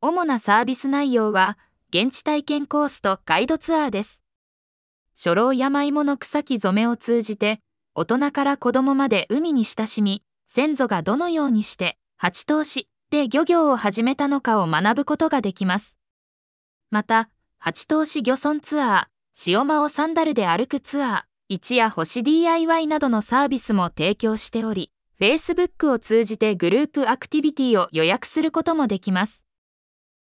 主なサービス内容は、現地体験コースとガイドツアーです。初老山芋の草木染めを通じて、大人から子供まで海に親しみ、先祖がどのようにして八島市で漁業を始めたのかを学ぶことができます。また、八島市漁村ツアー、潮間をサンダルで歩くツアー、一夜干し DIY などのサービスも提供しており、Facebook を通じてグループアクティビティを予約することもできます。